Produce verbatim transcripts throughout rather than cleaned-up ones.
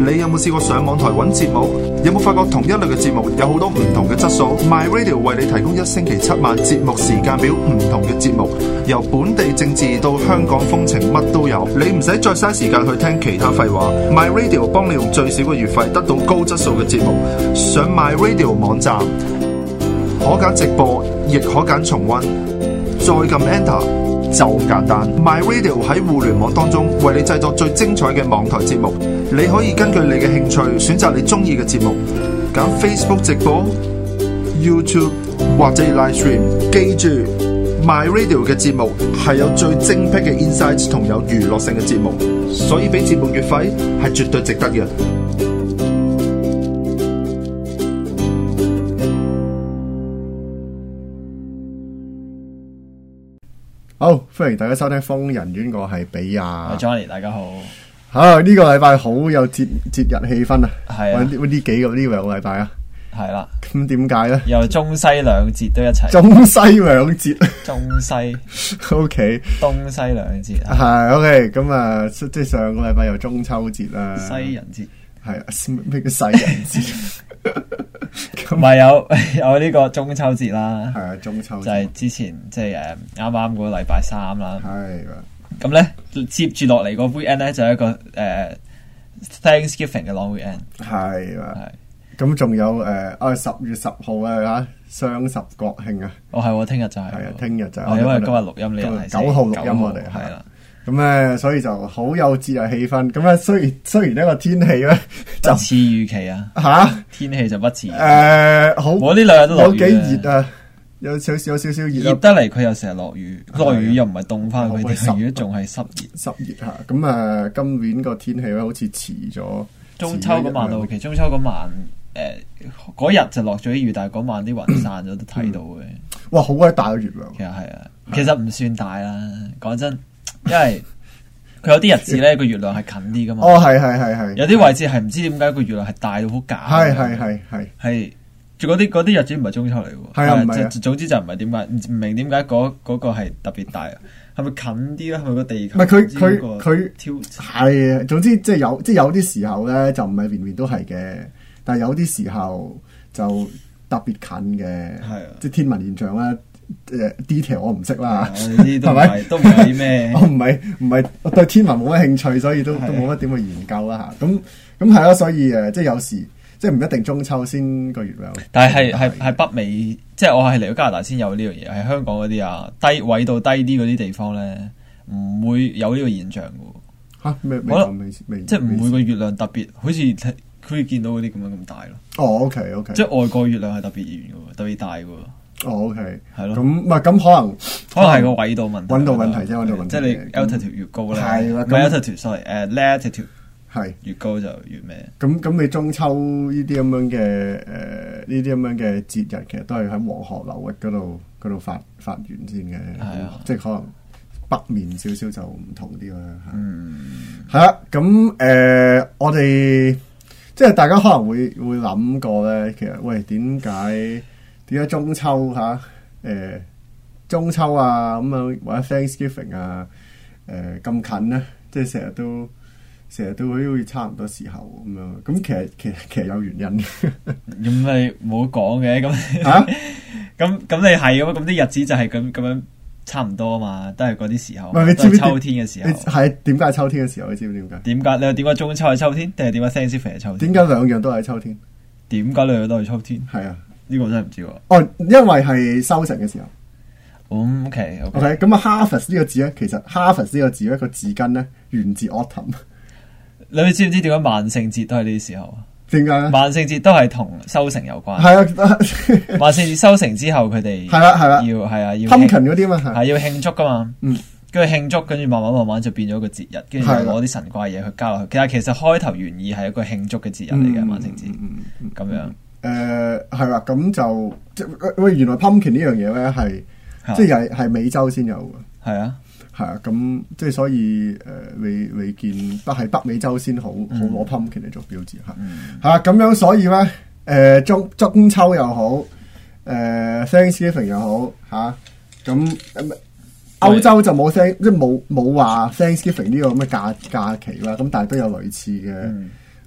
你有冇試過上網台揾節目？有冇發覺同一類嘅節目有好多唔同嘅質素 ？My Radio 為你提供一星期七晚節目時間表，唔同嘅節目，由本地政治到香港風情，乜都有。你唔使再嘥時間去聽其他廢話 ，My Radio 幫你用最少嘅月費得到高質素嘅節目。上 My Radio 網站，可揀直播，亦可揀重溫，再撳 Enter。就簡單 ，My Radio 喺互聯網當中為你製作最精彩嘅網台節目。你可以根據你嘅興趣選擇你中意嘅節目，揀 Facebook 直播、YouTube 或者 Live Stream。記住 ，My Radio 嘅節目係有最精闢嘅 insights 同有娛樂性嘅節目，所以俾節目月費係絕對值得嘅。 好，歡迎大家收聽瘋人院，我係比亞。 Johnny， 大家好。 啊，呢、這個禮拜好有節節日氣氛啊！ 係啊， 呢呢幾個呢兩個禮拜啊， 係啦。 咁點解咧？ 又中西兩節都一齊。 中西兩節。 中西。 O K。 東西兩節。 係 O K，咁啊，即係上個禮拜有中秋節啦。 西人節。 係啊，咩叫西人節？ 唔係有有呢個中秋節啦， 係啊，中秋節就係之前即係誒啱啱嗰個禮拜三啦。 係咁咧接住落嚟個 weekend 咧就係一個誒、呃、Thanksgiving 嘅 long weekend。 係啊，咁仲有誒啊十月十號啊嚇雙十國慶啊。 哦係，聽日就係。係啊，聽日就係。 哦，因為今日錄音呢日係九號錄音，我哋係啦。 咁咧，所以就好有節日氣氛。咁咧，雖然雖然呢個天氣咧就不似預期啊， 吓天氣就不似。 誒，好， 我呢兩日都落雨， 有幾熱啊，有少少有少少熱。 熱得嚟，佢又成日落雨，落雨又唔係凍翻佢哋，雨仲係濕熱， 濕熱吓。咁啊，今年個天氣咧好似遲咗。 中秋嗰晚到期，中秋嗰晚誒嗰日就落咗啲雨，但係嗰晚啲雲散咗都睇到嘅。 哇，好鬼大個月亮。 其實係啊，其實唔算大啦，講真。因為佢有啲日子咧，個月亮係近啲噶嘛。 哦，係係係係。有啲位置係唔知點解個月亮係大到好假。 係係係係。係， 仲嗰啲嗰啲日子唔係中秋嚟喎。 係啊，唔係啊。 總之就唔係點解，唔明點解嗰嗰個係特別大。係咪近啲咧？係咪個地球？ 唔係佢佢佢挑係啊。總之即係有即係有啲時候咧，就唔係年年都係嘅。但係有啲時候就特別近嘅。係啊。即係天文現象咧。誒 detail 我唔識啦， 係咪？都唔係啲咩？ 我唔係唔係，我對天文冇乜興趣，所以都都冇乜點去研究啦嚇。咁咁係咯，所以誒，即係有時即係唔一定中秋先個月亮。 但係係係係北美，即係我係嚟到加拿大先有呢樣嘢。係香港嗰啲啊，低緯度低啲嗰啲地方咧，唔會有呢個現象嘅。 嚇咩？ 我即係唔會個月亮特別，好似可以見到嗰啲咁樣咁大咯。 哦 ，OK OK， 即係外國月亮係特別圓嘅，特別大嘅。 哦 OK， 係咯， 咁唔係咁可能可能係個緯度問題， 緯度問題啫，緯度問題。 即係你 altitude 越高咧， 係啦， 唔係 altitude，sorry，誒 latitude 係越高就越咩？ 咁咁你中秋呢啲咁樣嘅誒呢啲咁樣嘅節日，其實都係喺黃河流域嗰度嗰度發發源先嘅，係啊，即係可能北面少少就唔同啲啦。嗯，係啦，咁誒我哋即係大家可能會會諗過咧，其實喂點解？點解中秋嚇？誒、呃、中秋啊咁樣或者 Thanksgiving 啊誒咁、呃、近咧，即係成日都成日都好似差唔多時候咁樣。咁其實其實其實有原因嘅。 咁你冇講嘅咁嚇？咁咁你係咁咁啲日子就係咁咁樣差唔多啊嘛，都係嗰啲時候。唔係你知唔知秋天嘅時候？ 係點解係秋天嘅時候？你知唔知點解？ 點解你話點解中秋係秋天，定係點解 Thanksgiving 係秋天？ 點解兩樣都係秋天？ 點解兩樣都係秋天？ 係啊。 呢個真係唔知喎。 哦，因為係收成嘅時候。 嗯 OK OK。 OK， 咁啊 harvest 呢個字咧，其實 harvest 呢個字咧個字根咧源自 autumn。 你知唔知點解萬聖節都係呢啲時候啊？ 點解咧？ 萬聖節都係同收成有關。 係啊， 萬聖節收成之後，佢哋係啦係啦， 要係啊要 pumpkin 嗰啲嘛係要慶祝噶嘛。 嗯。 跟住慶祝，跟住慢慢慢慢就變咗個節日，跟住就攞啲神怪嘢去加落去。其實其實開頭原意係一個慶祝嘅節日嚟嘅，萬聖節。嗯嗯。咁樣。 誒係啦，咁就即喂，原來 pumpkin 呢樣嘢咧係即係係美洲先有嘅。係啊，係啊，咁即係所以誒，你你見北係北美洲先好好攞 pumpkin 嚟做標誌嚇。係啊，咁樣所以咧誒中中秋又好，誒 Thanksgiving 又好嚇，咁歐洲就冇 Thank 即係冇冇話 Thanksgiving 呢個咁嘅假假期啦。咁但係都有類似嘅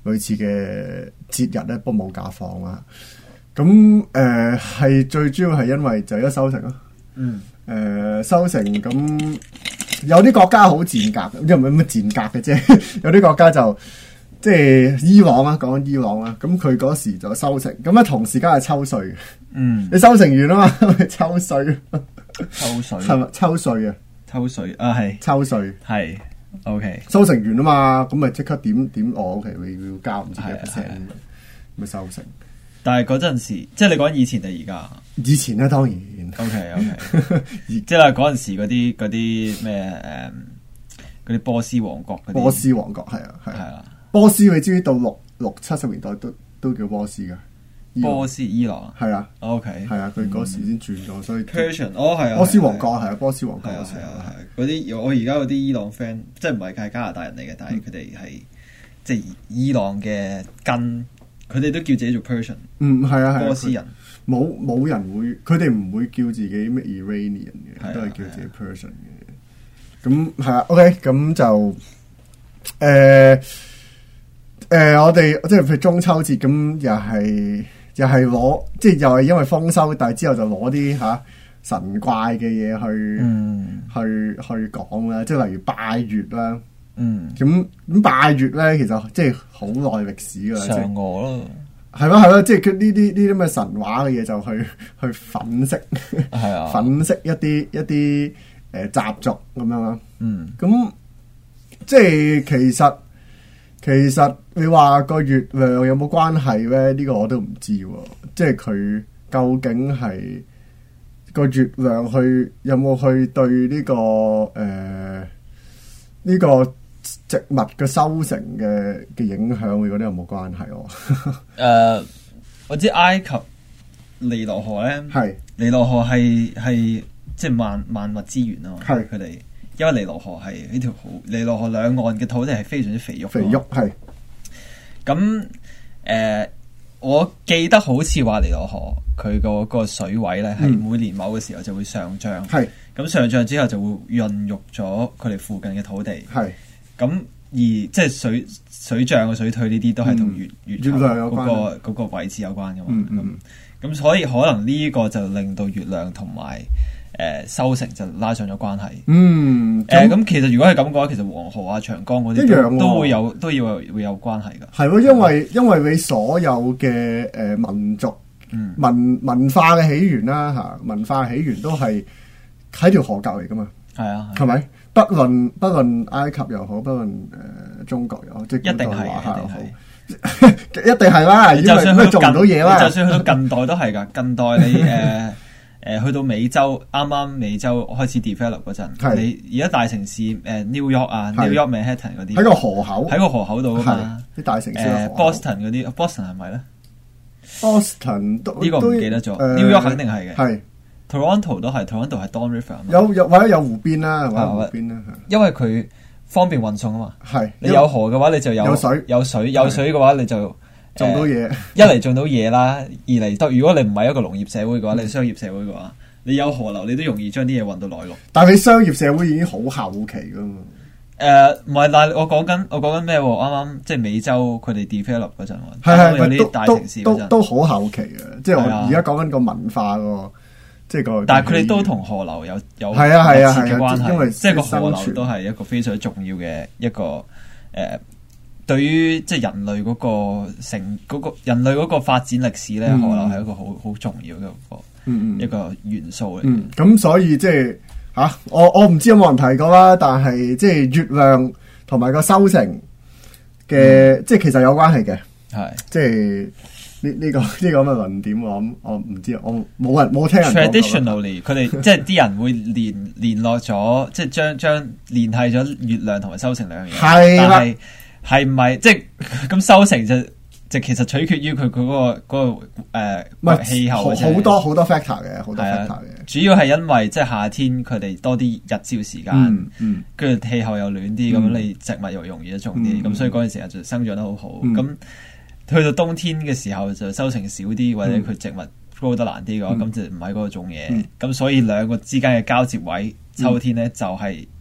類似嘅節日咧，不過冇假放啦。咁誒係最主要係因為就係一收成咯。 嗯。 誒、呃、收成咁有啲國家好賤格，因為唔係乜賤格嘅啫。有啲國家就即係伊朗啦，講緊伊朗啦。咁佢嗰時就收成，咁咧同時間係抽稅嘅。 嗯。你收成完啊嘛，抽稅。 抽稅係咪抽稅啊？ 抽稅啊，係抽稅係 OK。 收成完啊嘛，咁咪即刻點點我 OK，你要交唔知幾 percent 咪收成。 但係嗰陣時，即係你講以前定而家？ 以前咧當然。 OK OK，即係嗰陣時嗰啲嗰啲咩誒嗰啲波斯王國嗰啲。波斯王國係啊係啊。 波斯你知唔知到六六七十年代都都叫波斯噶？ 波斯伊朗係啊。 OK。 係啊，佢嗰時先轉咗，所以。 Persian 哦係啊。 波斯王國係啊，波斯王國係啊係啊係。嗰啲我而家嗰啲伊朗 friend，即係唔係係加拿大人嚟嘅，但係佢哋係即係伊朗嘅根。佢哋都叫自己做 Persian， 嗯係啊係波斯人， 冇冇人會，佢哋唔會叫自己咩 Iranian 嘅，都係叫自己 Persian 嘅。咁係啊 ，OK，咁就誒誒、呃呃，我哋即係譬如中秋節咁，又係又係攞，即係又係因為豐收，但係之後就攞啲吓神怪嘅嘢去、嗯、去去講啦，即係例如拜月啦。嗯，咁咁拜月咧，其實即係好耐歷史噶啦， 嫦娥咯， 係咯係咯，即係佢呢啲呢啲咁嘅神話嘅嘢就去去粉飾，係啊，粉飾一啲一啲誒習俗咁樣啦。嗯，咁即係其實其實你話個月亮有冇關係咧？呢個我都唔知喎。即係佢究竟係個月亮去有冇去對呢個誒呢個植物嘅收成嘅嘅影響，你覺得有冇關係？誒、 呃，我知埃及尼羅河咧，係是尼羅河係係即係萬萬物之源啊嘛，係佢哋，因為尼羅河係呢條好尼羅河兩岸嘅土地係非常之肥沃， 肥沃係。 咁誒，我記得好似話尼羅河佢個個水位咧係每年某嘅時候就會上漲，係咁、嗯、上漲之後就會孕育咗佢哋附近嘅土地，係。咁而即係水水漲嘅水退呢啲都係同月、嗯、月球嗰、嗰個嗰個位置有關噶嘛，咁咁、嗯嗯、所以可能呢個就令到月亮同埋誒收成就拉上咗關係。嗯，誒咁、呃、其實如果係咁嘅話，其實黃河啊、長江嗰啲都，都，都會有都要會有關係噶。 係咯，因為因為你所有嘅誒民族、嗯、文文化嘅起源啦嚇，文化起源都係喺條河隔離噶嘛。係啊，係咪？不論不論埃及又好，不論誒、呃、中國又好，即係一定係，一定係啦。因為咩做唔到嘢啦？ 就算去到近代都係噶。近代你誒誒、呃、去到美洲，啱啱美洲開始 develop 嗰陣，你而家大城市誒、呃、New York 啊，New York Manhattan 嗰啲喺個河口， 喺個河口度噶嘛。 啲大城市誒、 呃、Boston 嗰啲 Boston 係咪咧 ？Boston 呢個唔記得咗、呃、，New York 肯定係嘅。係。Toronto 都係 Toronto 係 Don River 有有或者有湖邊啦，或者湖邊啦， 因為佢方便運送啊嘛。係你有河嘅話，你就有有水， 有水有水嘅話，你就種到嘢。 一嚟種到嘢啦，二嚟都如果你唔係一個農業社會嘅話，你商業社會嘅話，你有河流，你都容易將啲嘢運到內陸。 但係你商業社會已經好後期噶嘛。 誒，唔係，但係我講緊我講緊咩？啱啱即係美洲佢哋 develop 嗰陣， 係係有啲大城市嗰陣都好後期嘅。即係我而家講緊個文化個。即係個， 但係佢哋都同河流有有係啊係啊嘅關係， 因為即係個河流都係一個非常重要嘅一個誒、呃，對於即係人類嗰個成嗰個人類嗰個發展歷史咧，嗯、河流係一個好好重要嘅一個、嗯、一個元素嚟。 咁、嗯、所以即係吓，我我唔知有冇人提過啦，但係即係月亮同埋個收成嘅，嗯、即係其實有關係嘅，係是即係。呢呢、這個呢、這個咁嘅論點，我諗我唔知，我冇人冇聽人講。 Traditionally，佢哋即係啲人會聯聯絡咗，即係將將聯繫咗月亮同埋收成兩樣嘢。係啦，但係係唔係即係咁收成就就其實取決於佢佢嗰個嗰、那個誒氣、呃、候。 好多好多 factor 嘅，好多 factor 嘅。 主要係因為即係夏天佢哋多啲日照時間，嗯跟住氣候又暖啲，咁、嗯、你植物又容易得種啲，咁、嗯、所以嗰陣時候就生長得好好。咁、嗯去到冬天嘅時候就收成少啲，或者佢植物 grow 得難啲嘅話，咁、嗯、就唔係嗰種嘢。咁、嗯、所以兩個之間嘅交接位，秋天咧就係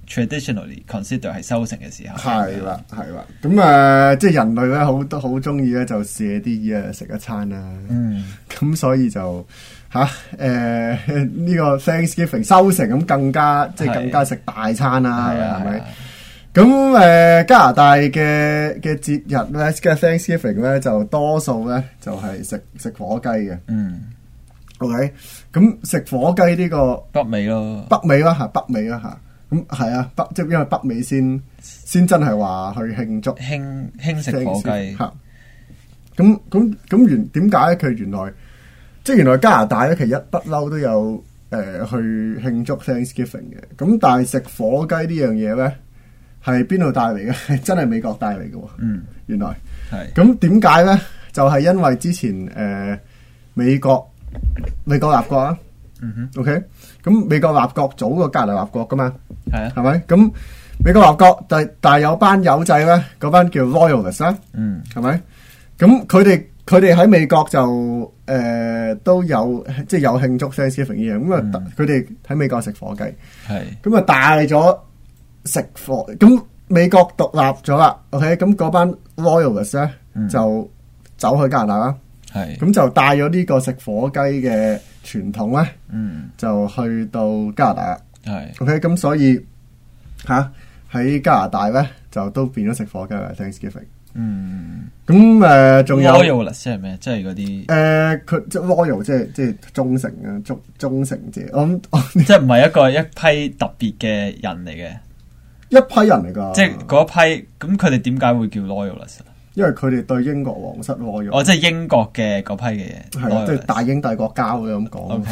traditionally consider 係收成嘅時候。 係啦，係啦。咁啊，即係人類咧，好都好中意咧，就借啲嘢食一餐啦。嗯。咁所以就吓誒呢個 Thanksgiving 收成咁更加即係更加食大餐啦，係咪？咁誒、呃、加拿大嘅嘅節日咧，嘅 Thanksgiving 咧就多數咧就係食食火雞嘅。嗯。OK， 咁食火雞呢、呢個北美咯， 北美啦嚇，北美啦嚇。咁係啊，北即係因為北美先先真係話去慶祝興興食火雞嚇。咁咁咁原點解咧？佢原來即係原來加拿大咧，其實一不嬲都有誒、呃、去慶祝 Thanksgiving 嘅。咁但係食火雞呢樣嘢咧，係邊度帶嚟嘅？係真係美國帶嚟嘅喎。嗯，原來係。咁點解咧？就係、是、因為之前誒、呃、美國美國立國啊。嗯哼。OK。咁美國立國早過加拿大立國噶嘛？係啊。係咪？咁美國立國，但但係有班友仔咧，嗰班叫 Loyalists 啦。嗯。係咪？咁佢哋佢哋喺美國就誒、呃、都有即係有慶祝 Thanksgiving 呢樣。咁啊，佢哋喺美國食火雞。係。咁啊，帶咗。食火咁美國獨立咗啦 ，OK， 咁嗰班 Loyalists 咧、嗯、就走去加拿大啦，係咁就帶咗呢個食火雞嘅傳統咧，嗯，就去到加拿大啦，係 OK， 咁所以吓喺加拿大咧就都變咗食火雞嘅 Thanksgiving， 嗯，咁誒仲有 Loyalists 係咩？即係嗰啲誒佢即係 loyal 即係即係忠誠啊，忠忠誠者，我諗即係唔係一個一批特別嘅人嚟嘅。 一批人嚟噶， 即係嗰一批，咁佢哋點解會叫 Loyalists？ 因為佢哋對英國皇室 loyal。 哦，即係英國嘅嗰批嘅嘢， 係啊，即係大英帝國交嘅咁講。 OK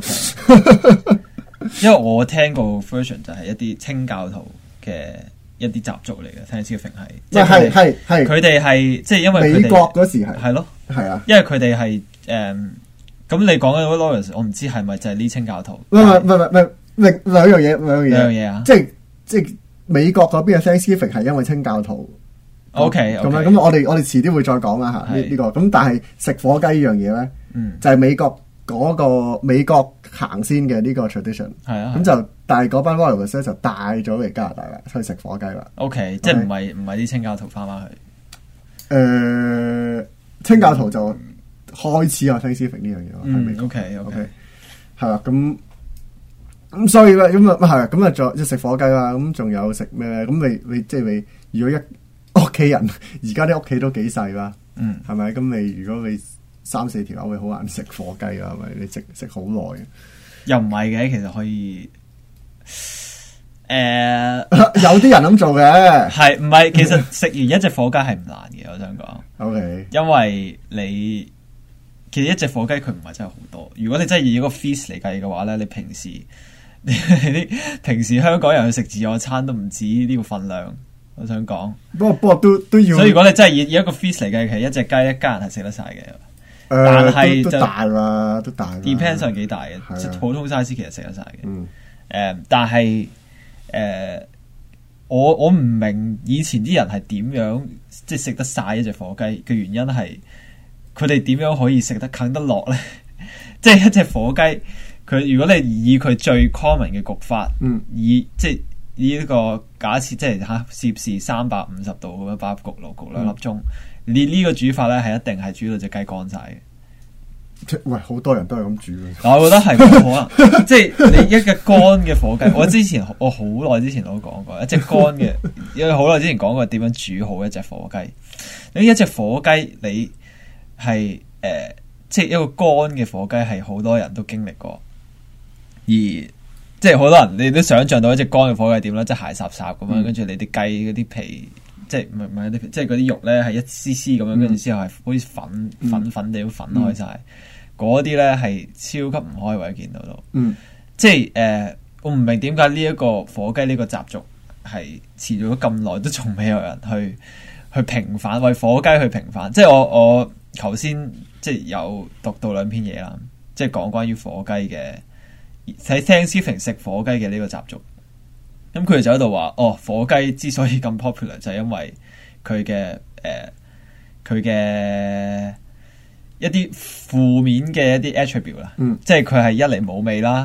OK。因為我聽過 version 就係一啲清教徒嘅一啲習俗嚟嘅，Thanksgiving係，即係係係佢哋係即係因為美國嗰時係係咯， 係啊， 因為佢哋係誒咁你講嘅嗰啲 Loyalists，我唔知係咪就係呢清教徒？ 唔係唔係唔係唔係兩樣嘢，兩樣嘢， 兩樣嘢啊！ 即係即係。美國嗰邊嘅 Thanksgiving 係因為清教徒 ，OK， 咁樣咁我哋我哋遲啲會再講啦嚇呢呢個，咁但係食火雞呢樣嘢咧，嗯、就係美國嗰個美國行先嘅呢個 tradition，係啊，咁就但係嗰班 Loyalists 咧就帶咗嚟加拿大啦，去食火雞啦。 OK， 即係唔係唔係啲清教徒翻返去？誒、 呃，清教徒就開始有 Thanksgiving 呢樣嘢喺美國。 OK OK， 係啦咁。咁所以咧，咁啊係，咁啊仲即食火雞啦，咁仲有食咩咧？咁你你即係你，如果一屋企人，而家啲屋企都幾細啦，嗯，係咪？咁你如果你三四條友，會好難食火雞噶，係咪？你食食好耐， 又唔係嘅，其實可以，誒、呃， 有啲人咁做嘅， 係唔係？其實食完一隻火雞係唔難嘅，我想講 ，OK， 因為你其實一隻火雞佢唔係真係好多，如果你真係以一個 feast 嚟計嘅話咧，你平時。啲平時香港人去食自助餐都唔止呢個份量，我想講。 不過不過都都要。 所以如果你真係以以一個 feast 嚟計，其實一隻雞一家人係食得晒嘅。誒、呃，但係都大啦，都大。 depends 上幾大嘅，的即係普通 size 其實食得晒嘅。嗯。誒、呃，但係誒、呃，我我唔明以前啲人係點樣即係食得晒一隻火雞嘅原因係，佢哋點樣可以食得啃得落咧？即係一隻火雞。佢如果你以佢最 common 嘅焗法，嗯、以即係以呢個假設，即係嚇攝氏三百五十度咁樣擺入焗爐焗兩粒鐘，嗯、你呢個煮法咧係一定係煮到隻雞乾晒嘅。 喂，好多人都係咁煮嘅。 我覺得係冇可能，即係你一隻乾嘅火雞。我之前我好耐之前都講過，一隻乾嘅，因為好耐之前講過點樣煮好一隻火雞。你一隻火雞，你係誒、呃，即係一個乾嘅火雞，係好多人都經歷過。而即係好多人，你都想象到一隻乾嘅火雞點啦，即係鞋霎霎咁樣，跟住、嗯、你啲雞嗰啲皮，即係唔係唔係啲皮，即係嗰啲肉咧係一絲絲咁樣，跟住之後係好似粉、嗯、粉粉地粉開晒，嗰啲咧係超級唔開胃見到到。嗯，即係誒、呃，我唔明點解呢一個火雞呢個習俗係持續咗咁耐，都仲未有人去去平反，為火雞去平反。即係我我頭先即係有讀到兩篇嘢啦，即係講關於火雞嘅。喺 Thanksgiving 食火雞嘅呢個習俗，咁佢哋就喺度話：哦，火雞之所以咁 popular，就係因為佢嘅誒佢嘅一啲負面嘅一啲 attribute 啦，嗯、即係佢係一嚟冇味啦，二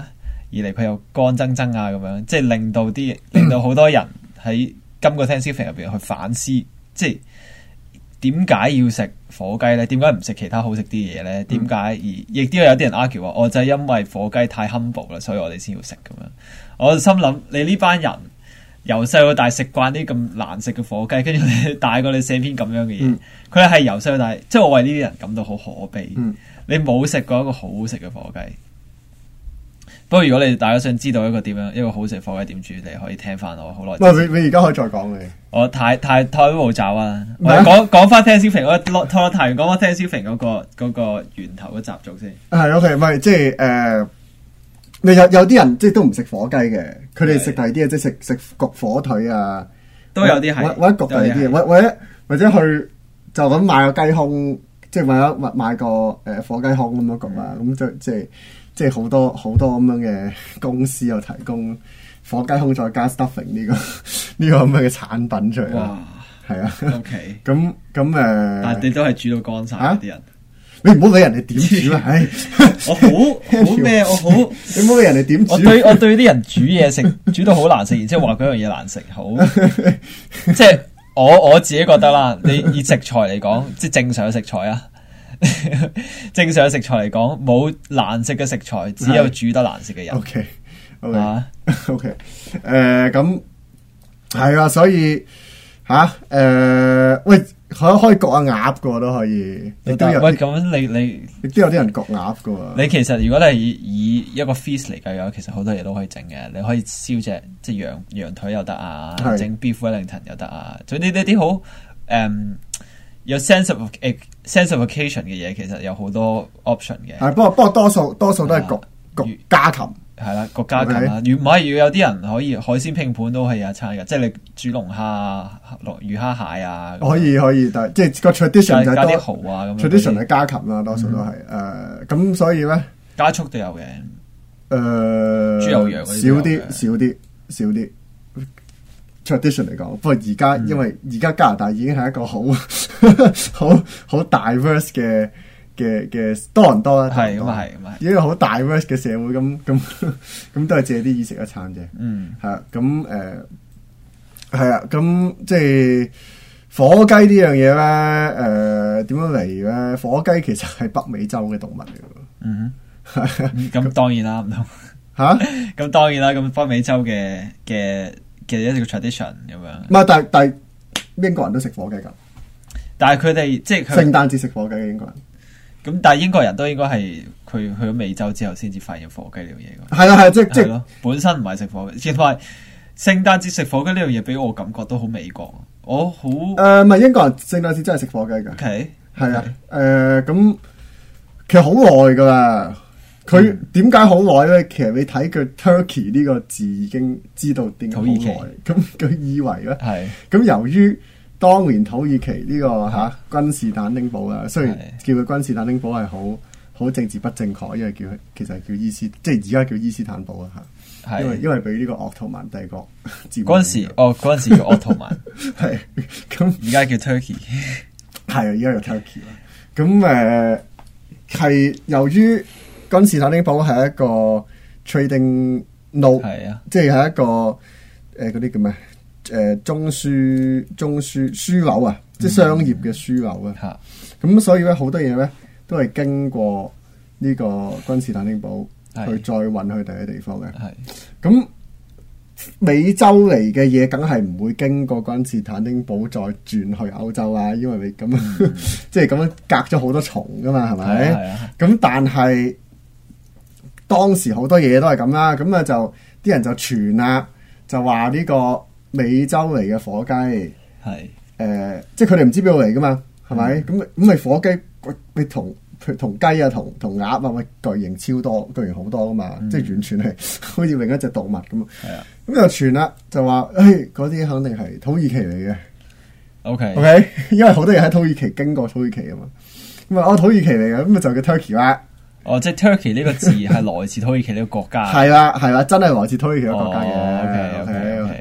二嚟佢又乾爭爭啊咁樣，即係令到啲令到好多人喺今個 Thanksgiving 入邊去反思，即係點解要食火雞咧？點解唔食其他好食啲嘢咧？點解、嗯、而亦都有啲人 argue 話，我就係因為火雞太 humble 啦，所以我哋先要食咁樣。我心諗你呢班人由細到大食慣啲咁難食嘅火雞，跟住你大過你寫篇咁樣嘅嘢，佢係由細到大，即係我為呢啲人感到好可悲。嗯、你冇食過一個好食嘅火雞。不過如果你大家想知道一個點樣一個好食火雞點煮，你可以聽翻我好耐。 喂，你你而家可以再講你。 我太太太冇走啊！我講講翻 Thanksgiving，我拖拖太講翻 Thanksgiving 嗰個嗰個源頭嘅習俗先。 係 OK，唔係即係誒，你有有啲人即係都唔食火雞嘅，佢哋食第二啲嘢，即係食食焗火腿啊， 都有啲係或者焗第二啲嘢，或或者或者去就咁買個雞胸，即係買咗買買個誒火雞胸咁樣焗啊，咁即即係。即係好多好多咁樣嘅公司有提供火雞胸再加 stuffing 呢、這個呢個咁樣嘅產品出嚟啦，係啊。 OK， 咁咁誒， 但係你都係煮到乾晒啲人， 你唔好理人哋點煮啊！唉， 我好好咩？我好你唔好理人哋點煮。 我對我對啲人煮嘢食煮到好難食，然之後話嗰樣嘢難食，好即係我我自己覺得啦。你以食材嚟講，即係正常嘅食材啊。正常嘅食材嚟講，冇難食嘅食材，只有煮得難食嘅人。 O K，O K，O K，誒，咁係啊，所以吓誒、呃，喂，可可以焗下鴨嘅都可以。亦都有喂，咁你你亦都有啲人焗鴨嘅。 你其實如果你係以，以一個 feast 嚟計嘅話，其實好多嘢都可以整嘅。你可以燒隻即係羊羊腿又得啊，整 beef Wellington 又得啊，總之呢啲好誒。嗯有 sense of sense of occasion 嘅嘢，其實有好多 option 嘅。係， 不過不過多數多數都係焗焗家禽，係啦，焗家禽啊。如唔係，如果有啲人可以海鮮拼盤都係有一餐嘅，即係你煮龍蝦、龍魚蝦蟹啊。 可以可以，但係即係個 tradition 就係加啲蠔啊咁。 tradition 係家禽啦，多數都係誒咁，所以咧加速都有嘅。 誒， 豬油羊少啲少啲少啲。tradition 嚟講，不過而家、嗯、因為而家加拿大已經係一個好好好 diverse 嘅嘅嘅多倫多啦， 係咁啊係咁啊， 已經好 diverse 嘅社會，咁咁咁都係借啲意食一餐啫。嗯，係啊，咁誒係啊，咁即係火雞呢樣嘢咧，誒點樣嚟咧？火雞其實係北美洲嘅動物嚟嘅。嗯， 咁當然啦，唔同吓， 咁當然啦，咁北美洲嘅嘅。其實一個 tradition 咁樣， 唔係，但係但係英國人都食火雞噶， 但係佢哋即係聖誕節食火雞嘅英國人， 咁但係英國人都應該係佢去咗美洲之後先至發現火雞呢樣嘢。 係啦係，即即係本身唔係食火雞，同埋聖誕節食火雞呢樣嘢俾我感覺都好美國，我好誒唔係英國人聖誕節真係食火雞噶 ，OK 係啊誒咁其實好耐噶啦。佢點解好耐咧？其實你睇佢 Turkey 呢個字已經知道點解好耐。咁佢以為咧，係咁是由於當年土耳其呢、這個吓是、啊、君士坦丁堡啦，雖然叫佢君士坦丁堡係好好政治不正確，因為叫佢其實係叫伊斯，即係而家叫伊斯坦堡啊吓。係因為因為俾呢個奧圖曼帝國佔。嗰陣時哦，嗰陣時叫奧圖曼， 係咁而家叫 Turkey， 係啊，而家叫 Turkey 啦。咁誒係由於。君士坦丁堡係一個 trading node，係啊，即係係一個誒嗰啲叫咩？誒、呃、中樞中樞樞紐啊，即係商業嘅樞紐啊。咁、嗯、所以咧好多嘢咧都係經過呢個君士坦丁堡去再運去第一地方嘅。係咁美洲嚟嘅嘢，梗係唔會經過君士坦丁堡再轉去歐洲啊，因為你咁樣、嗯、即係咁樣隔咗好多重噶嘛，係咪？係啊。咁但係。當時好多嘢都係咁啦，咁啊就啲人就傳啦，就話呢個美洲嚟嘅火雞係誒是、呃，即係佢哋唔知邊度嚟噶嘛，係咪？咁咁咪火雞，你同同雞啊，同同鴨啊，喂巨型超多，巨型好多噶嘛，嗯、即係完全係好似另一隻動物咁啊。係啊，咁就傳啦，就話誒嗰啲肯定係土耳其嚟嘅。OK OK，因為好多嘢喺土耳其經過土耳其啊嘛，咁啊哦土耳其嚟嘅，咁啊就叫 Turkey 啦。 哦，即係 Turkey 呢個字係來自土耳其呢個國家， 係啦係啦，真係來自土耳其個國家嘅。OK OK OK，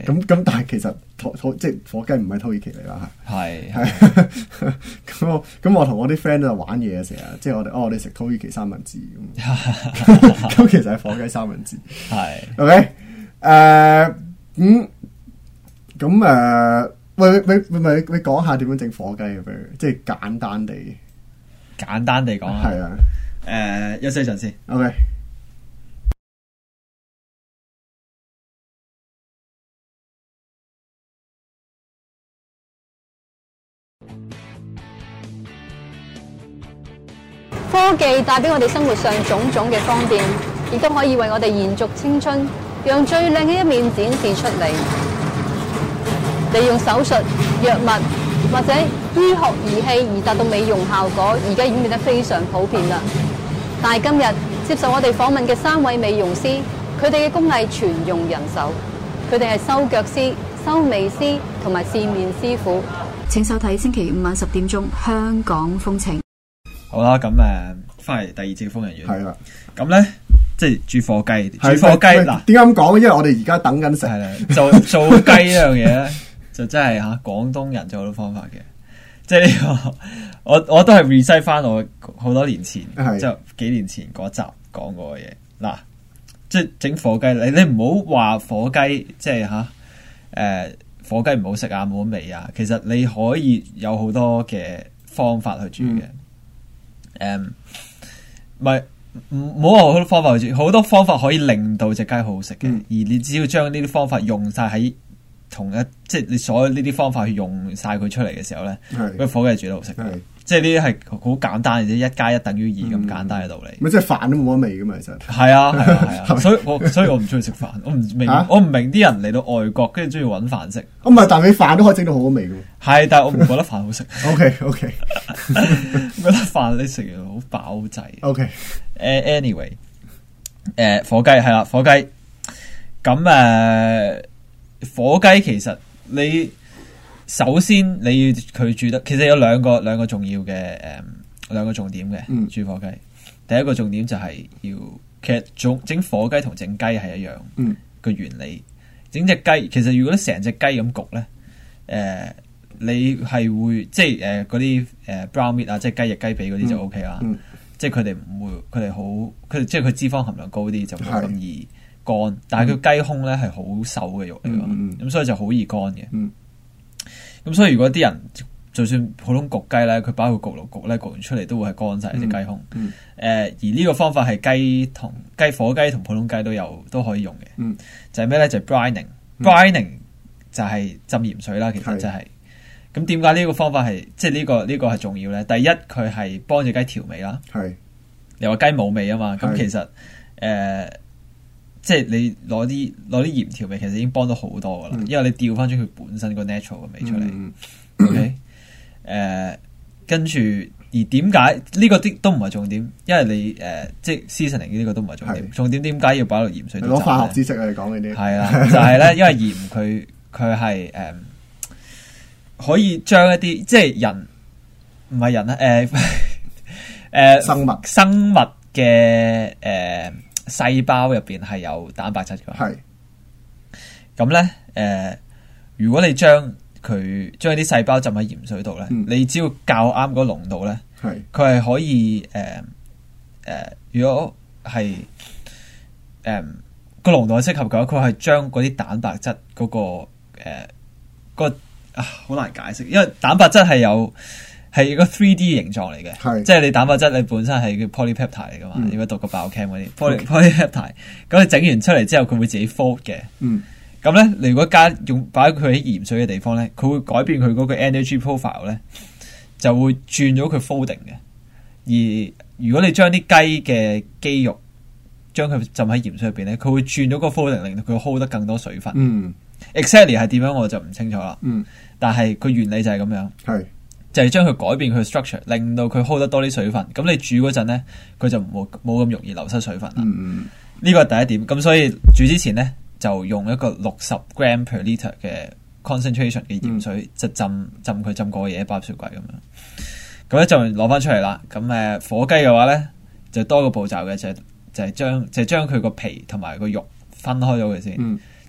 咁咁，但係其實土土即係火雞唔係土耳其嚟啦， 係係咁我咁我同我啲 friend 就玩嘢嘅時候，即係我哋哦，我哋食土耳其三文治咁，咁其實係火雞三文治， 係 OK 誒咁咁誒，喂喂喂喂，你講下點樣整火雞嘅，不如即係簡單地簡單地講啊， 係啊， 誒休息一陣先 ，OK。 科技帶俾我哋生活上種種嘅方便，亦都可以為我哋延續青春，讓最靚嘅一面展示出嚟。利用手術、藥物或者醫學儀器而達到美容效果，而家已經變得非常普遍啦。但係今日接受我哋訪問嘅三位美容師，佢哋嘅工藝全用人手，佢哋係修腳師、修眉師同埋線面師傅。請收睇星期五晚十點鐘《香港風情》。 好啦，咁誒，翻嚟第二節嘅瘋人院係啦。 咁咧，即係煮火雞，煮火雞嗱，點解咁講？因為我哋而家等緊食。 係啦，做做雞呢樣嘢咧，就真係吓廣東人做好多方法嘅。即係呢個，我我都係 reset 翻我好多年前，即係幾年前嗰集講過嘅嘢。嗱，即係整火雞，你你唔好話火雞，即係吓誒，火雞唔好食啊，冇味啊。其實你可以有好多嘅方法去煮嘅。嗯誒，唔係唔好話好多方法去煮，好多方法可以令到隻雞好好食嘅。嗯、而你只要將呢啲方法用晒喺同一，即係你所有呢啲方法去用晒佢出嚟嘅時候咧，個火雞煮得好食。即係呢啲係好簡單，而且一加一等於二咁簡單嘅道理。 咪、嗯、即係飯都冇乜味噶嘛，其實係啊係啊係啊，所以我所以我唔中意食飯，我唔明、啊、我唔明啲人嚟到外國跟住中意搵飯食。 唔係，但係你飯都可以整到好好味噶。 係，但係我唔覺得飯好食。 OK OK， 覺得飯你食完好飽滯。 OK， 誒、uh, anyway，誒、uh, 火雞係啦，火雞咁誒、uh, 火雞其實你。首先你要佢煮得，其實有兩個兩個重要嘅誒兩個重點嘅、嗯、煮火雞。第一個重點就係要，其實整整火雞同整雞係一樣個、嗯、原理。整隻雞其實如果成隻雞咁焗咧，誒、呃、你係會即係誒嗰啲誒 brown meat 啊，即係雞翼雞髀嗰啲就 O K 啦。嗯、即係佢哋唔會，佢哋好佢即係佢脂肪含量高啲，就冇咁易乾。是但係佢雞胸咧係好瘦嘅肉嚟㗎，咁、嗯嗯、所以就好易乾嘅。嗯咁所以如果啲人就算普通焗雞咧，佢擺個焗爐焗咧，焗完出嚟都會係乾晒隻雞胸。誒、嗯呃，而呢個方法係雞同雞火雞同普通雞都有都可以用嘅。嗯、就係咩咧？就係、是、brining，brining、嗯、就係浸鹽水啦。其實就係、是。咁點解呢個方法係即係呢個呢、這個係重要咧？第一，佢係幫隻雞調味啦。係。你話雞冇味啊嘛？咁其實誒。呃即係你攞啲攞啲鹽調味，其實已經幫到好多噶啦，嗯、因為你調翻咗佢本身個 natural 嘅味出嚟。嗯、OK，誒，跟住而點解呢個啲都唔係重點？因為你誒、呃，即係 seasoning 呢個都唔係重點。是重點點解要擺落鹽水度？ 攞化學知識嚟講呢啲。係啊，就係、是、咧，因為鹽佢佢係誒，可以將一啲即係人唔係人啦，誒、呃、誒、呃、 生物生物嘅誒。呃細胞入邊係有蛋白質嘅，係咁咧。誒、呃，如果你將佢將啲細胞浸喺鹽水度咧，嗯、你只要較啱嗰濃度咧，係佢係可以誒誒、呃呃，如果係誒個濃度係適合嘅話，佢係將嗰啲蛋白質嗰、那個誒、呃那個啊好難解釋，因為蛋白質係有。係一個 three D 形狀嚟嘅，是即係你蛋白質你本身係叫 polypeptide 嚟噶嘛？嗯、如果讀個 biochem 嗰啲 poly polypeptide，咁你整完出嚟之後，佢會自己 fold 嘅。嗯，咁咧，你如果加用擺佢喺鹽水嘅地方咧，佢會改變佢嗰個 energy profile 咧，就會轉咗佢 folding 嘅。而如果你將啲雞嘅肌肉將佢浸喺鹽水入邊咧，佢會轉咗個 folding，令到佢 hold 得更多水分。嗯 exactly 係點樣我就唔清楚啦。嗯，但係佢原理就係咁樣。係。就係將佢改變佢 structure，令到佢 hold 得多啲水分。咁你煮嗰陣咧，佢就冇冇咁容易流失水分啦。呢個係第一點。咁所以煮之前咧，就用一個六十 gram per liter 嘅 concentration 嘅鹽水，就、嗯、浸浸佢浸過嘢，擺入雪櫃咁樣。咁咧就攞翻出嚟啦。咁誒火雞嘅話咧，就多個步驟嘅，就係、就係、係、將就係、將佢個皮同埋個肉分開咗佢先。嗯、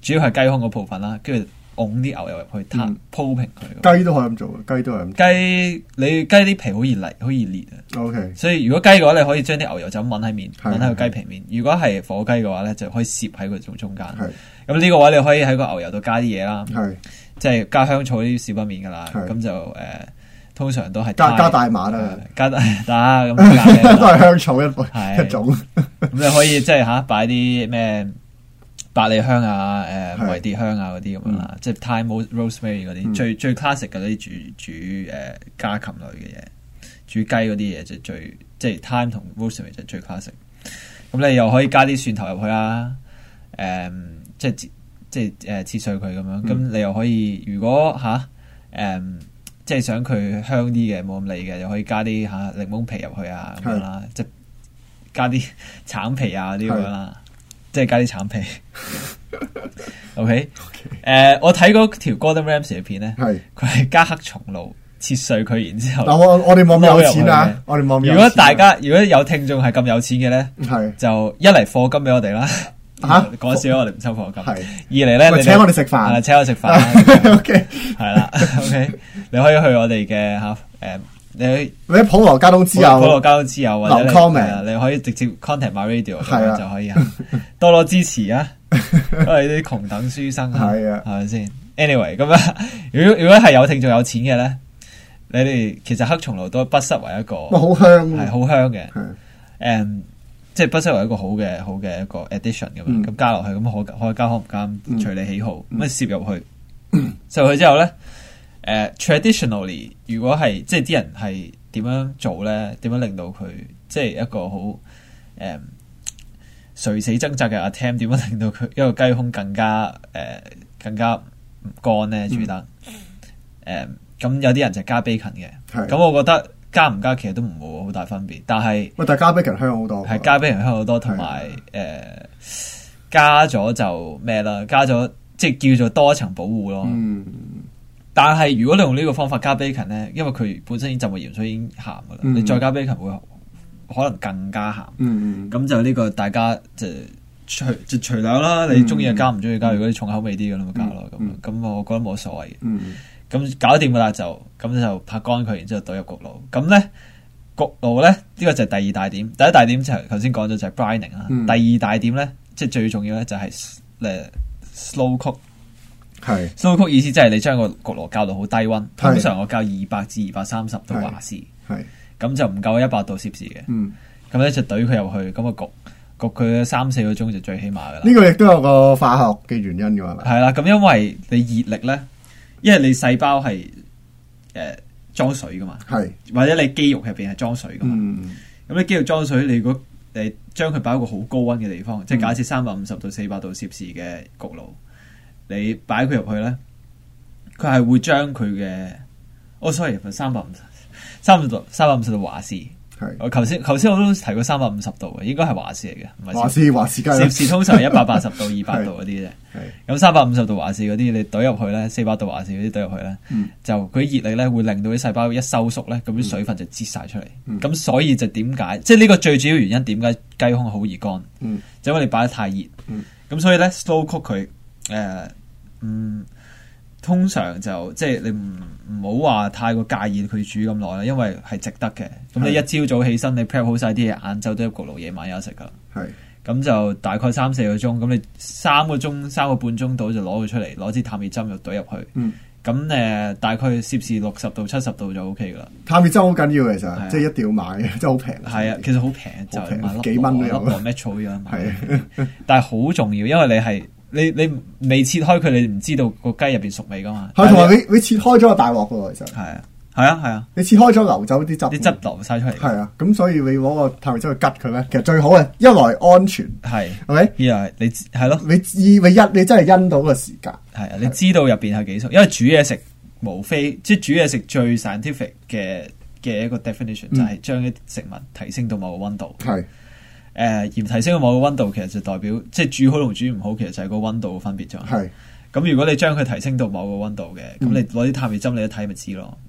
主要係雞胸嗰部分啦，跟住㧬啲牛油入去攤鋪平佢。 雞都可以咁做嘅，雞都係咁。 雞你雞啲皮好易裂，好易裂啊。 OK， 所以如果雞嘅話，你可以將啲牛油就咁揾喺面，揾喺個雞皮面。如果係火雞嘅話咧，就可以攝喺佢中中間。咁呢個話你可以喺個牛油度加啲嘢啦，即係加香草呢啲少不免噶啦。咁就誒。通常都係加加大麻啦， 加大打咁都係香草一一種。 咁你可以即係吓擺啲咩百里香啊、誒迷迭香啊嗰啲咁樣啦，即係 thyme rosemary 嗰啲最最 classic 嘅啲煮煮誒家禽類嘅嘢，煮雞嗰啲嘢就最即係 thyme 同 rosemary 就最 classic。咁你又可以加啲蒜頭入去啦，誒即係即係誒切碎佢咁樣。咁你又可以如果吓誒。即係想佢香啲嘅，冇咁膩嘅，又可以加啲嚇檸檬皮入去啊咁樣啦，即係加啲橙皮啊啲咁樣啦，即係加啲橙皮。OK，誒，我睇嗰條 Gordon Ramsay 嘅片咧，佢係加黑松露切碎佢，然之後嗱我我哋冇咁有錢啊，我哋冇咁有錢。 如果大家如果有聽眾係咁有錢嘅咧，就一嚟課金俾我哋啦。吓，講笑，我哋唔收課金。係二嚟咧，你請我哋食飯， 係請我食飯。 O K， 係啦。O K，你可以去我哋嘅吓，誒，你你喺普羅交通之友， 普羅交通之友或者 comment， 你可以直接 contact my radio 咁就可以啊。多多支持啊，因為啲窮等書生啊，係啊，係咪先 ？Anyway， 咁樣，如果如果係有聽眾有錢嘅咧，你哋其實黑松露都不失為一個， 好香， 係好香嘅，誒。即係不失為一個好嘅好嘅一個 addition 咁樣，咁加落去咁可可加可唔加，隨你喜好咁啊攝入去，攝入去之後咧，誒、呃、traditionally 如果係即係啲人係點樣做咧？點樣令到佢即係一個好誒、呃、垂死掙扎嘅 attempt？ 點樣令到佢一個雞胸更加誒、呃、更加唔乾咧？煮得誒咁有啲人就加 bacon 嘅，咁的我覺得。加唔加其實都唔會好大分別，但係喂，但係加 bacon 香好多， 係加 bacon 香好多，同埋誒加咗就咩啦？加咗即係叫做多一層保護咯。嗯，但係如果你用呢個方法加 bacon 咧，因為佢本身已經浸過鹽水已經鹹噶啦，嗯、你再加 bacon 會可能更加鹹。嗯，咁就呢個大家就隨就隨量啦。你中意就加，唔中意加。如果你重口味啲嘅，咁咪加咯。咁咁、嗯、我覺得冇所謂嘅。嗯。咁搞掂噶啦，就咁就拍乾佢，然之後倒入焗爐。咁咧焗爐咧呢、呢個就係第二大點。第一大點就係頭先講咗就係 brining 啦。嗯、第二大點咧，即係最重要咧就係誒 slow cook。係是 slow cook 意思即係你將個焗爐校到好低溫，通常我校二百至二百三十度華氏。係咁就唔夠一百度攝氏嘅。嗯，咁咧就懟佢入去，咁個焗焗佢三四個鐘就最起碼噶啦。呢個亦都有個化學嘅原因噶嘛。 係啦，咁因為你熱力咧。因為你細胞係誒裝水噶嘛，係是或者你肌肉入邊係裝水噶嘛，咁、嗯、你肌肉裝水，你如果誒將佢擺喺一個好高溫嘅地方，嗯、即係假設三百五十到四百度攝氏嘅焗爐，你擺佢入去咧，佢係會將佢嘅，哦 sorry，三百五十三百度三百五十度華氏。我頭先頭先我都提過三百五十度嘅，應該係華氏嚟嘅，唔係華氏華氏。 攝氏通常係一百八十度、二百度嗰啲啫。咁三百五十度華氏嗰啲，你懟入去咧，四百度華氏嗰啲懟入去咧，嗯、就佢熱力咧會令到啲細胞一收縮咧，咁啲水分就擠晒出嚟。咁、嗯、所以就點解？即係呢個最主要原因，點解雞胸好易乾？嗯、就因為你擺得太熱。咁、嗯、所以咧 slow cook 佢誒，嗯。通常就即係你唔唔好話太過介意佢煮咁耐啦，因為係值得嘅。咁你一朝早起身，你 prep 好晒啲嘢，晏晝都入焗爐，夜晚有得食噶。係咁是就大概三四個鐘，咁你三個鐘三個半鐘到就攞佢出嚟，攞支探熱針就懟入去。嗯，咁誒、呃、大概攝氏六十度、七十度就 O K 噶啦。探熱針好緊要其實，啊、即係一定要買嘅，真係好平。係啊，其實好平，就係買幾蚊都有。粒 Metro 咁樣買，但係好重要，因為你係。你你未切開佢，你唔知道個雞入邊熟未噶嘛？係同埋你你切開咗個大鑊噶喎，其實係啊係啊係啊！你切開咗流走啲汁，啲汁流晒出嚟。係啊，咁所以你攞個探熱針去吉佢咧，其實最好嘅，一來安全係，OK，二來你係咯，你意你因你真係因到個時間係啊，你知道入邊係幾熟，因為煮嘢食無非即係煮嘢食最 scientific 嘅嘅一個 definition 就係將啲食物提升到某個溫度係。誒，而提升到某個溫度，其實就代表即係煮好同煮唔好，其實就係個溫度嘅分別啫。係咁，如果你將佢提升到某個溫度嘅，咁你攞啲探熱針你一睇咪知咯。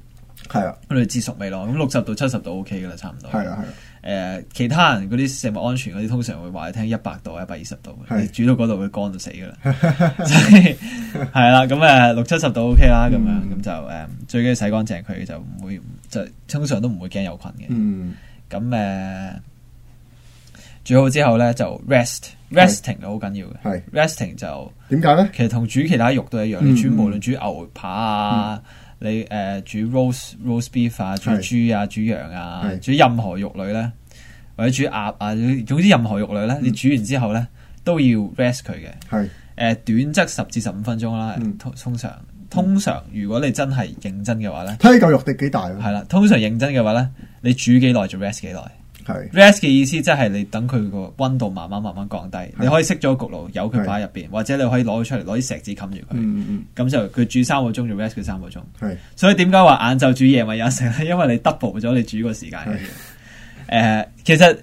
係啊， 咁你知熟未咯？咁六十度七十度 O K 噶啦，差唔多。 係啊係啊。 誒、呃，其他人嗰啲食物安全嗰啲，通常會話你聽一百度、一百二十度，你煮到嗰度會乾到死噶啦。所以係啦，咁誒六七十度 O K 啦，咁樣咁就誒、呃、最緊要洗乾淨佢，就唔會就通常都唔會驚有菌嘅。 嗯， 咁誒、呃、煮好之後咧就 rest，resting 係好緊要嘅。係 resting 就點解咧？其實同煮其他肉都一樣，嗯、你煮無論煮牛扒啊。嗯你誒、呃、煮 roast roast beef 啊，煮豬啊，煮羊啊，煮任何肉類咧，或者煮鴨啊，總之任何肉類咧，嗯、你煮完之後咧都要 rest 佢嘅。係誒、呃、短則十至十五分鐘啦，嗯、通通常通常如果你真係認真嘅話咧， 睇嚿肉地幾大啊？ 係啦，通常認真嘅話咧，你煮幾耐就 rest 幾耐。係 rest 嘅意思，即係你等佢個溫度慢慢慢慢降低，你可以熄咗個焗爐，由佢擺喺入邊，或者你可以攞佢出嚟，攞啲錫紙冚住佢。嗯嗯，咁就佢煮三個鐘就 rest 佢三個鐘。係，所以點解話晏晝煮夜晚有食咧？因為你 double 咗你煮個時間嘅。誒、呃，其實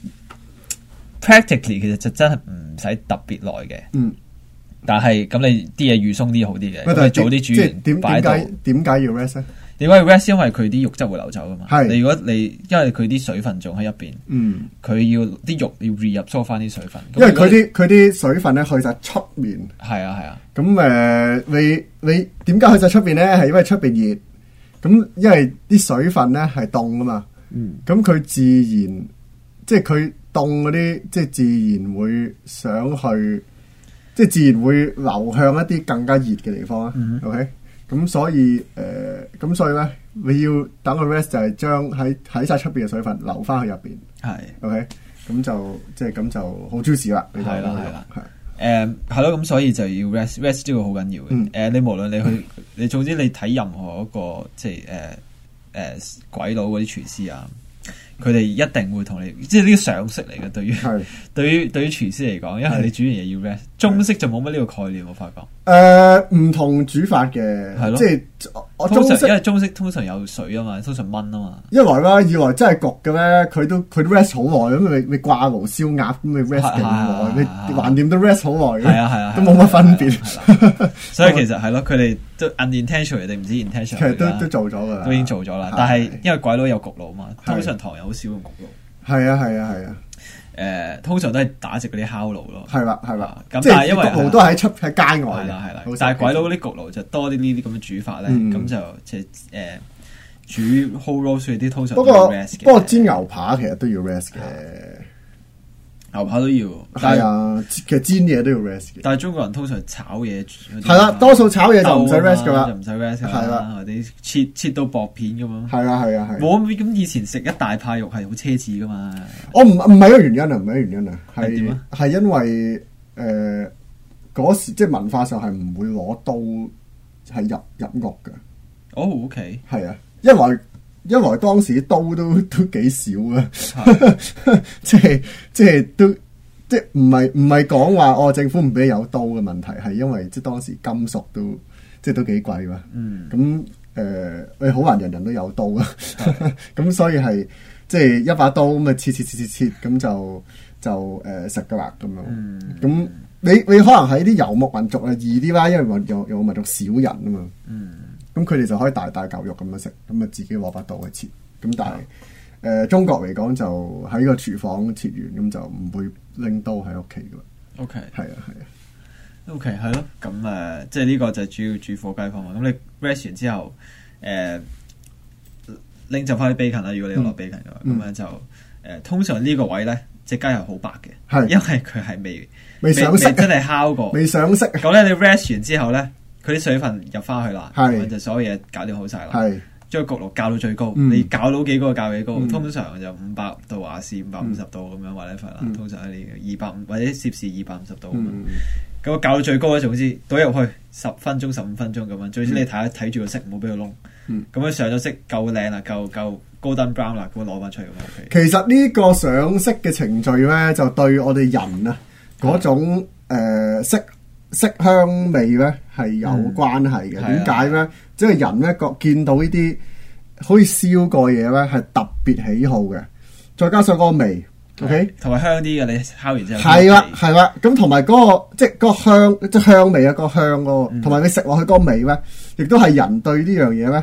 practically 其實就真係唔使特別耐嘅。嗯，但係咁你啲嘢預鬆啲好啲嘅，咁你早啲煮完擺到。 點解要 rest 咧？ 點解要 rest？因為佢啲肉質會流走噶嘛。係你如果你因為佢啲水分仲喺入邊，嗯，佢要啲肉要 reabsorb 翻啲水分。 因為佢啲佢啲水分咧去晒出面。係啊係啊。 咁誒、呃，你你點解去晒出邊咧？係因為出邊熱。咁因為啲水分咧係凍噶嘛。嗯。咁佢自然即係佢凍嗰啲，即係自然會想去，即係自然會流向一啲更加熱嘅地方啊。嗯、OK。咁所以誒，咁、呃、所以咧，你要等個 rest 就係將喺喺晒出邊嘅水分流翻去入邊。係是，OK，咁就即係咁就好 juicy 啦。 係啦，係啦，係誒係咯，咁所以就要 rest，rest 呢個好緊要嘅。誒、嗯呃，你無論你去，你總之你睇任何一個即係誒誒鬼佬嗰啲廚師啊。佢哋一定會同你，即係呢個常識嚟嘅。對於是對於對於廚師嚟講，因為你煮完嘢要 rest，中式就冇乜呢個概念。我發覺誒唔同煮法嘅，係咯，即係我通常因為中式通常有水啊嘛，通常燜啊嘛。 一來啦，二來真係焗嘅咧，佢都佢都 rest 好耐咁，你你掛爐燒鴨咁，你 rest 勁耐，你橫掂都 rest 好耐，係啊係啊，都冇乜分別。 所以其實係咯，佢哋都 unintentional 定唔知 intentional，其實都都做咗噶啦， 都已經做咗啦。但係因為鬼佬有焗爐嘛，通常糖油好少用焗爐。 係啊係啊係啊。 誒，通常都係打直嗰啲烤爐咯。 係啦係啦。 咁但係因為焗爐都喺出喺街外。 係啦係啦。但係鬼佬嗰啲焗爐就多啲呢啲咁嘅煮法咧，咁就即係誒煮 whole roast 啲通常都要 rest 嘅。 不過煎牛扒其實都要 rest 嘅。 牛扒都要， 係啊，其實煎嘢都要 rest 嘅。 但係中國人通常炒嘢， 係啦，多數炒嘢就唔使 rest 噶啦， 就唔使 rest 係啦，或者切切到薄片咁樣。 係啊係啊係。 我咁以前食一大塊肉係好奢侈噶嘛。 我唔唔係一個原因啊，唔係一個原因啊，係點啊？係因為誒嗰時即係文化上係唔會攞刀係入入屋嘅。 哦 ，OK， 係啊，一來。一來當時刀都都幾少啊，即係即係都即係唔係唔係講話哦政府唔俾有刀嘅問題，係因為即係當時金屬都即係都幾貴嘛。嗯，咁誒你好難人人都有刀啊，咁所以係即係一把刀咁啊切切切切切咁就就誒食噶啦咁樣。嗯，咁你你可能喺啲游牧民族啊易啲啦，因為游游牧民族少人啊嘛。嗯。咁佢哋就可以大大嚿肉咁樣食，咁啊自己攞把刀去切。咁但係誒、呃、中國嚟講就喺個廚房切完，咁就唔會拎刀喺屋企噶啦。 OK， 係啊係啊。 OK 係咯，咁誒、呃、即係呢個就係主要煮火雞方法。咁你 rest 完之後，誒拎就翻啲 bacon 啦。如果你有落 bacon 嘅話，咁樣、嗯、就誒、呃、通常呢個位咧隻雞係好白嘅，係因為佢係未未上色， 真係烤過， 未上色。 咁咧你 rest 完之後咧。佢啲水分入翻去啦，咁就所有嘢搞掂好晒啦。將個焗爐校到最高，你校到幾高就校幾高。通常就五百度華氏、五百五十度咁樣或者份啦。通常係呢二百五或者攝氏二百五十度咁樣。咁我校到最高咧，總之倒入去十分鐘、十五分鐘咁樣。最之你睇睇住個色，唔好俾佢燶。咁樣上咗色夠靚啦，夠夠 golden brown 啦，咁攞翻出嚟咁 OK。 其實呢個上色嘅程序咧，就對我哋人啊嗰種誒色。色香味咧係有關係嘅，點解咧？即係人咧覺見到呢啲好似燒過嘢咧，係特別喜好嘅。再加上嗰個味 ，OK， 同埋香啲嘅，你烤完之後係啦，係啦。咁同埋嗰個即係嗰個香，即係香味啊，嗰個香嗰個，同埋你食落去嗰個味咧，亦都係人對呢樣嘢咧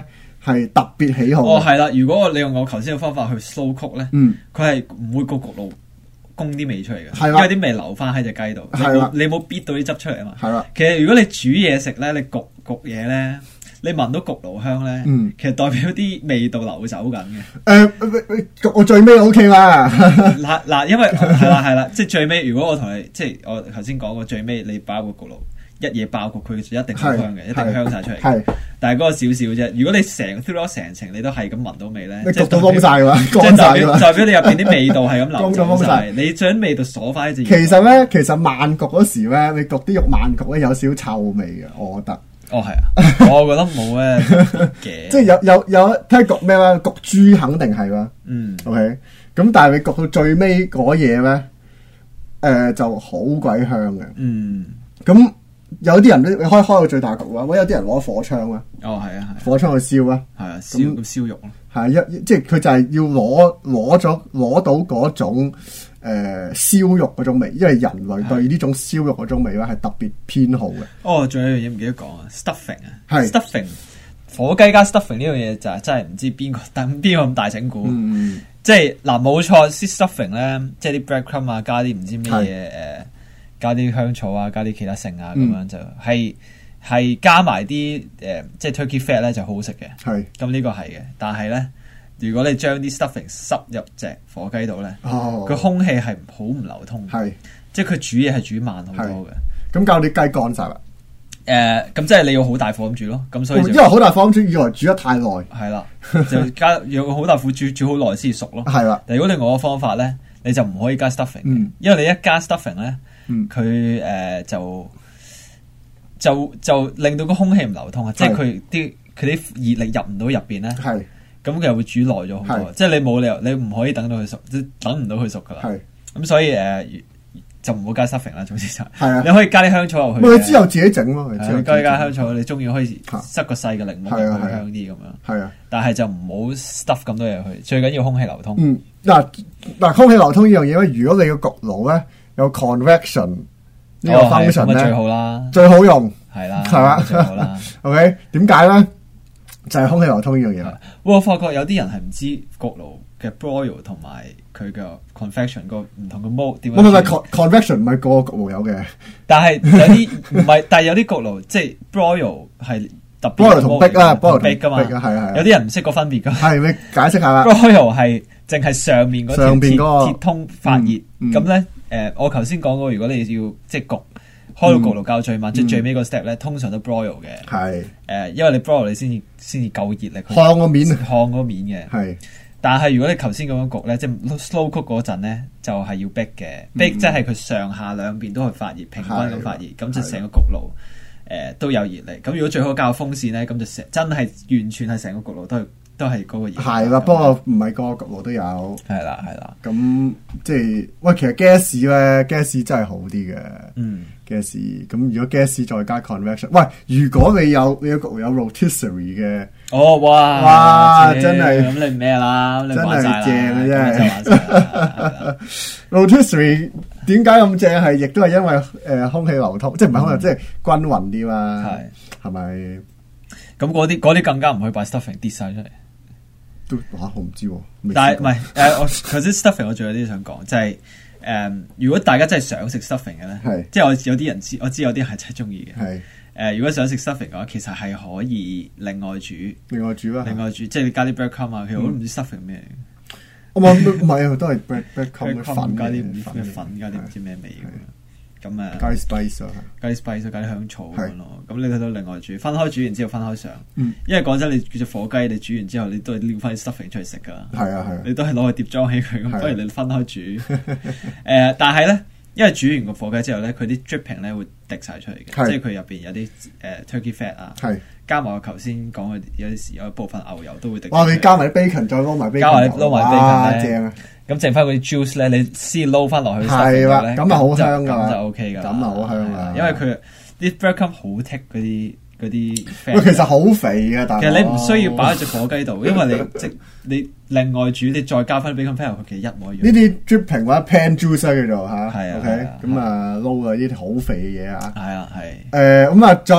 係特別喜好。 哦，係啦，如果你用我頭先嘅方法去 slow cook 咧， 嗯， 佢係唔會個焗爐供啲味出嚟嘅， 係因為啲味留翻喺隻雞度， 係啦， 你冇逼到啲汁出嚟啊嘛。 係啦， 其實如果你煮嘢食咧，你焗焗嘢咧，你聞到焗爐香咧， 嗯， 其實代表啲味道流走緊嘅。 誒，焗我最尾 O K 啦。 嗱嗱，因為係啦係啦，即係最尾，如果我同你即係我頭先講過，最尾你擺個焗爐一嘢爆焗，佢就一定好香嘅，一定香晒出嚟。 係， 但係嗰個少少啫。如果你成 through 成程你都係咁聞到味咧， 你焗到燶晒㗎啦， 即係代表代表你入邊啲味道係咁流走晒，你將味道鎖翻喺隻。 其實咧，其實慢焗嗰時咧，你焗啲肉慢焗咧有少少臭味嘅，我覺得。 哦，係啊，我覺得冇咩嘅。 即係有有有睇焗咩啦？焗豬肯定係啦。 嗯。 OK，咁但係你焗到最尾嗰嘢咧，誒就好鬼香嘅。 嗯。 咁。有啲人咧，你可以開到最大焗啦，或者有啲人攞火槍啦。 哦，係啊，係。 火槍去燒啦。 係啊，燒咁燒肉咯。 係一即係佢就係要攞攞咗攞到嗰種誒燒肉嗰種味，因為人類對呢種燒肉嗰種味咧係特別偏好嘅。 哦，仲有一樣嘢唔記得講啊 ，stuffing 啊， 係 stuffing 火雞加 stuffing 呢樣嘢就係真係唔知邊個等邊個咁大整蠱。 嗯， 即係嗱冇錯 stuffing 咧，即係啲 breadcrumb 啊，加啲唔知咩嘢誒。加啲香草啊，加啲其他剩啊，咁、嗯、樣就係係加埋啲誒，即係 turkey fat 咧就好好食嘅。係，咁呢個係嘅。但係咧，如果你將啲 stuffing 塞入隻火雞度咧，哦，個空氣係好唔流通。係，即係佢煮嘢係煮慢好多嘅。 咁教啲雞乾晒啦。 誒、呃，咁即係你要好大火咁煮咯。咁所以因為好大火咁煮，以為煮得太耐。係啦，就加用好大火煮煮好耐先熟咯。係啦。但如果你我嘅方法咧，你就唔可以加 stuffing，、嗯、因為你一加 stuffing 咧。佢誒、呃、就就就令到個空氣唔流通啊！即係佢啲佢啲熱力入唔到入邊咧，係咁佢又會煮耐咗好多。即係你冇理由，你唔可以等到佢熟，即等唔到佢熟噶啦。係咁，所以誒、呃、就唔好加 stuffing 啦。總之就係啊，你可以加啲香草入去。 咪之後自己整咯， 加啲加香草，你中意可以塞個細嘅檸檬入去香啲咁樣。係啊，但係就唔好 stuff 咁多嘢去，最緊要空氣流通。 嗯，嗱嗱，空氣流通呢樣嘢咧，如果你個焗爐咧。有 convection 呢個 function 咧， 最好啦， 最好用係啦， 係嘛， 最好啦。 OK，點解咧？就係空氣流通呢樣嘢啦。 我發覺有啲人係唔知焗爐嘅 broil 同埋佢嘅 convection 個唔同嘅 mode 點樣。 唔係 convection 唔係個焗爐有嘅， 但係有啲唔係，但係有啲焗爐即係 broil 係特別 broil 同 bake 啊 broil 同 bake 噶嘛， 係係。 有啲人唔識個分別噶。係你解釋下啦。 broil 係淨係上面嗰條鐵鐵通發熱，咁咧。誒、呃，我頭先講過，如果你要即係焗開到焗爐較最慢，嗯、即係最尾個 step 咧，通常都 broil 嘅。係誒、呃，因為你 broil 你先至先至夠熱力去燙個面， 燙個面嘅。係，但係如果你頭先咁樣焗咧，即係 slow cook 嗰陣咧，就係、是、要 bake 嘅。bake、嗯、即係佢上下兩邊都去發熱，平均咁發熱，咁就成個焗爐誒、呃、都有熱力。咁如果最好較風扇咧，咁就成真係完全係成個焗爐都係。都係嗰個熱係啦，不過唔係個焗爐都有。 係啦，係啦。 咁即係喂，其實 gas 咧 gas 真係好啲嘅。嗯 gas 咁如果 gas 再加 convection， 喂，如果你有你個焗爐有 rotisserie 嘅， 哦哇哇真係咁你咩啦？ 真係正嘅真係。rotisserie 點解咁正？係亦都係因為誒空氣流通，即係唔係空氣，即係均勻啲嘛。係係咪？咁嗰啲嗰啲更加唔可以擺 stuffing 跌晒出嚟。 吓、啊，我唔知喎。 但係唔係誒，我頭先 stuffing 我仲有啲想講，就係、是、誒、呃，如果大家真係想食 stuffing 嘅咧，係即係我有啲人知，我知有啲人係真係中意嘅。係誒、呃，如果想食 stuffing 嘅話，其實係可以另外煮，另外煮啦，另外煮，即係你加啲 breadcrumb 啊，其實我都唔知 stuffing 咩。 我唔唔係啊，都係 bread breadcrumb 粉加啲唔知咩粉，加啲唔知咩味咁樣。咁啊， 加啲 spice 啊， 加啲 spice，加啲香草咁樣咯。咁你睇到另外煮，分開煮完之後分開上。嗯、因為講真，你叫隻火雞，你煮完之後，你都係撩翻啲 stuffing 出嚟食噶啦。係啊係啊，你都係攞去碟裝起佢，咁不如你分開煮。誒、呃，但係咧，因為煮完個火雞之後咧，佢啲 dripping 咧會滴晒出嚟嘅，即係佢入邊有啲誒、呃、turkey fat 啊，加埋我頭先講嘅有啲時有部分牛油都會滴。哇！ 你加埋啲 bacon，再撈埋 bacon， 加埋撈埋 bacon 咧， 正啊！ 咁剩翻嗰啲 juice 咧，你先撈翻落去， 係啦，咁啊好香噶， 咁就 OK 噶， 咁啊好香啊！ 因為佢啲 breadcrumb 好剔嗰啲嗰啲。 喂，其實好肥嘅，但係其實你唔需要擺喺隻火雞度，因為你即你另外煮，你再加翻 bacon fat 佢其實一模一樣。呢啲 dripping 或者 pan juice 叫做吓， 係啊 ，OK，咁啊撈啊呢啲好肥嘅嘢啊， 係啊係。 誒，咁啊再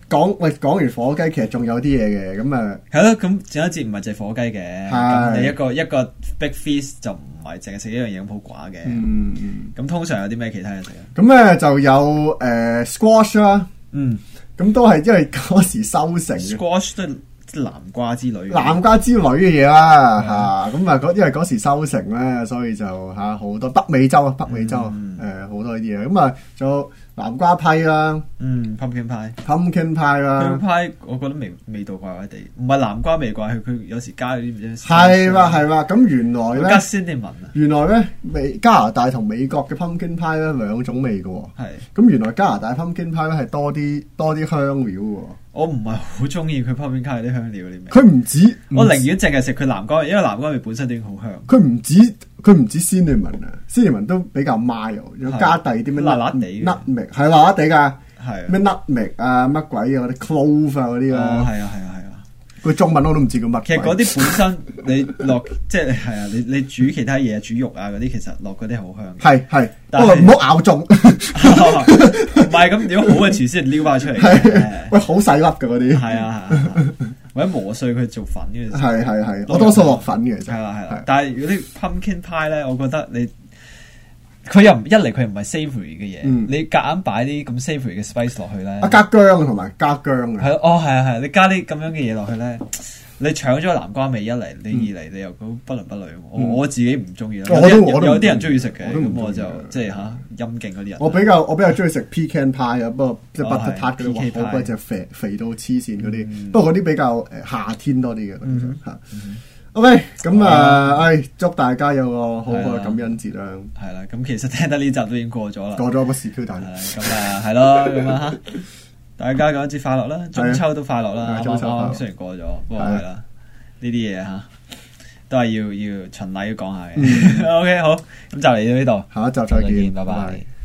講喂講完火雞，其實仲有啲嘢嘅，咁啊係咯，咁整一節唔係淨係火雞嘅，咁你一個一個 big feast 就唔係淨係食一樣嘢咁好寡嘅。嗯嗯。咁通常有啲咩其他嘢食啊？ 咁咧就有誒 squash 啦，嗯，咁都係因為嗰時收成嘅 squash 都係南瓜之類， 南瓜之類嘅嘢啦嚇，咁啊嗰因為嗰時收成咧，所以就嚇好多北美洲啊，北美洲誒好多呢啲嘢，咁啊仲有南瓜批啦， 嗯 pumpkin pie，pumpkin pie 啦 ，pumpkin pie 我覺得味味道怪怪地，唔係南瓜味怪，佢佢有時加啲唔知係啦係啦，咁原來咧加 cinnamon 啊， 原來咧美加拿大同美國嘅 pumpkin pie 咧兩種味嘅喎，係，咁原來加拿大 pumpkin pie 咧係多啲多啲香料喎。 我唔係好中意佢 pumpkin pie 啲香料啲味。 佢唔止， 我寧願淨係食佢南瓜味，因為南瓜味本身已經好香。 佢唔止，佢唔止 cinnamon 啊 ，cinnamon 都比較 mild，有加第啲咩辣辣地 ，nutmeg 係辣辣地㗎， 係咩 nutmeg 啊乜鬼啊嗰啲 clove 啊嗰啲啊， 係啊係啊係啊。 佢中文我都唔知叫乜。 其實嗰啲本身你落即係係啊，你你煮其他嘢煮肉啊嗰啲，其實落嗰啲好香。 係係，不過唔好咬中。 唔係咁，如果好嘅廚師撩翻出嚟， 喂好細粒㗎嗰啲。 係啊係啊，或者磨碎佢做粉嘅。 係係係，我多數落粉嘅。 係啦係啦，但係如果啲 pumpkin pie 咧，我覺得你佢又唔一嚟，佢唔係 savory 嘅嘢，你夾硬擺啲咁 savory 嘅 spice 落去咧， 啊加薑同埋加薑啊。 係哦係啊係，你加啲咁樣嘅嘢落去咧。你搶咗南瓜味一嚟，你二嚟你又咁不倫不類。我我自己唔中意啦，有啲人中意食嘅，咁我就即係嚇陰勁嗰啲人。 我比較我比較中意食 pecan pie 啊，不過即係 butter tart 嗰啲，好鬼隻肥肥到黐線嗰啲。不過嗰啲比較誒夏天多啲嘅嗰啲嚇。OK，咁啊，誒祝大家有個好好嘅感恩節啦。 係啦，咁其實聽得呢集都已經過咗啦， 過咗個時區大。 咁啊，係咯，咁啊嚇。大家感恩節快樂啦，中秋都快樂啦，啱啱雖然過咗，不過係啦，呢啲嘢嚇都係要要循例要講下嘅。OK，好，咁就嚟到呢度， 下一集再見， 拜拜。